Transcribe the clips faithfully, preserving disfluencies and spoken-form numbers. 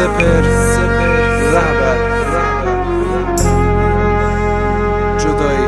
سپر رهبر جدایی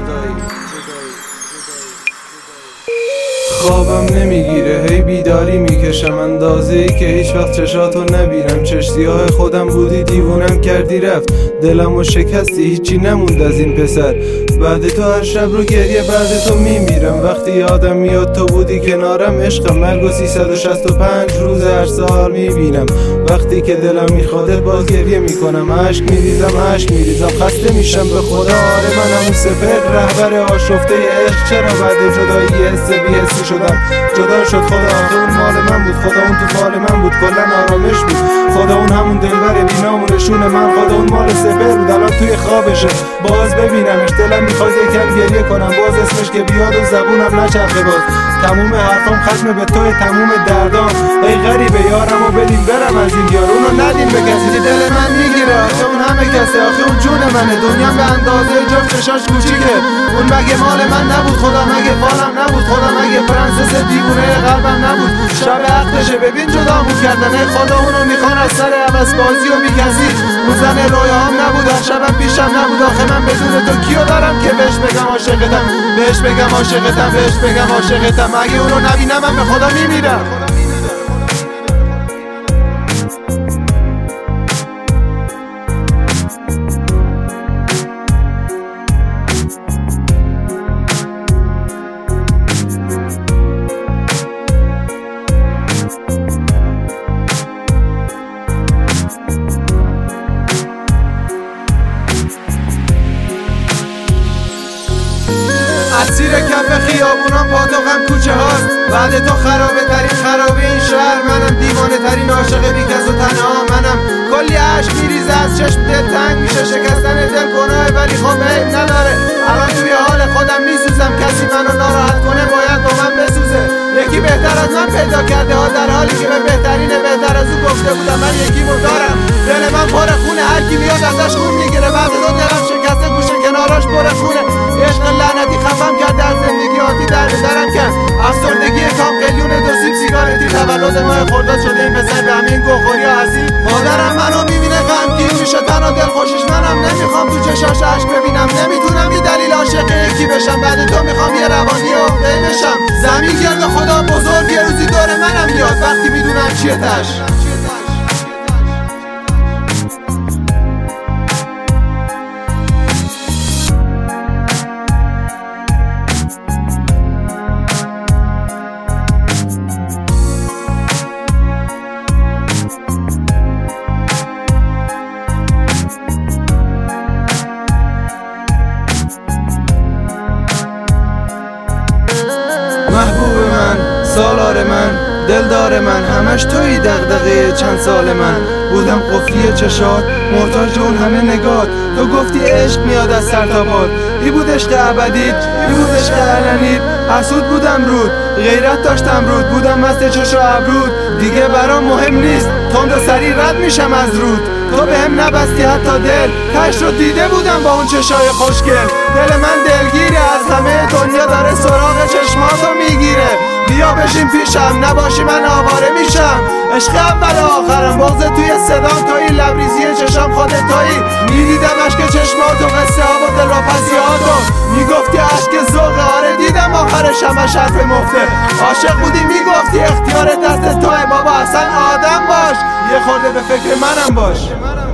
خوابم نمیگیره، هی بیداری میکشم اندازه ای که هیچ وقت چشاتو نبینم. چشتیاه خودم بودی دیوونم کردی رفت، دلم و شکستی هیچی نموند از این پسر. بعد تو هر شب رو گریه بعد تو میمیرم. وقتی یادم میاد تو بودی کنارم عشقم، مرگ و سیصد و شصت و پنج روز هر سال میبینم. وقتی که دلم میخواد باز گریه میکنم، عشق میریزم عشق میریزم خسته میشم به خدا. آره من همون سپر رهبر آشفته عشق. چرا بعد جدایی حس بی حسی شدم؟ جدا شد خدا، آخه اون مال من بود، خدا اون تو فال من بود، کلا آرامش بود. خدا اون همون دلبر بینامونشون من، خدا اون مال سپر بود الان توی خوابشه. باز ببینمش دلم میخواد یکم گریه کنم، باز اسمش که بیاد و زبونم نچرخه باز. تموم حرفام ختم به توی تموم دردام. ای غریبه یارم و بدیم برم از این دیار، اونو ندیم به کسی دل من میگیره. آخه اون همه کسه، آخه اون جون منه، دنیا به اندازه جفت چشاش کوچیکه. اون مگه مال من نبود خدا؟ مگه فالم نبود خدا؟ مگه پرنسس دیوونه قلبم نبود؟ شب عقدشه ببین جدامون کردن. ای خدا اونو میخوان از سر عوض بازی و بیکسی. اون زن رویاهام نبود، هر شبم پیشم نبود. آخه من بدون تو کیو دارم که بهش بگم عاشقتم، بهش بگم عاشقتم، بهش بگم عاشقتم. اگه اونو نبینم من به خدا میمیرم. اسیر کف خیابونام پاتوقم کوچه هاست. بعد تو خرابه ترین خرابه این شهر منم، دیوانه ترین عاشق بیکس و تنها منم. کلی عشق میریزه از چشم، دل تنگ میشه، شکستن دل گناه ولی خب عیب نداره. الان توی حال خودم میسوزم، کسی منو ناراحت کنه باید با من بسوزه. یکی بهتر از من پیدا کرده ها، در حالی که به بهترین بهتر از او گفته بودم من یکیمو دارم. دل من پر خونه، هر کی میاد ازش خون میگیره. بعد تو دلم شکسته گوشه کناراش پر خونه. عشق لعنتی خفم کرده از زندگی آتی در درم کرد. افسردگی کام قلیون دو سیب سیگارتی. تولد ماه خرداد شده این پسر به همین گوخوری هستی. مادرم منو میبینه غمگین میشه، تنها دل خوشش منم. نمیخوام تو چشاش عشق ببینم، نمیتونم بی دلیل عاشق یکی بشم. بعد تو میخوام یه روانی عقده بشم. زمین گرد خدا بزرگ یه روزی دور منم میاد، وقتی میدونم چیه تش. محبوب من، سالار من، دلدار من، همش توی دغدغه چند سال من. بودم قفلی چشات، محتاج اون همه نگات. تو گفتی عشق میاد از سر تا باد. ای بود عشق ابدیت، ای بود عشق علنیت. حسود بودم رود، غیرت داشتم رود. بودم مست چش و ابرود، دیگه برام مهم نیست. تند و سری رد میشم از رود. تو بهم نبستی حتی دل، تش رو دیده بودم با اون چشای خوشگل. دل من دلگیره، از همه دنیا داره سراغ چشماتو میگیره. بیا بشین پیشم، نباشی من آواره میشم. عشق اول آخرم، بغض توی صدام توی، لبریزی چشم خودت توی. میدیدم عشق چشماتو، قصه ها و دلواپسیاتو. میگفتی عشق ذوقه، آره دیدم آخرش همش حرف مفته. عاشق بودی میگفتی اختیار دست توه. بابا اصلا آدم باش، یه خورده به فکر منم باش.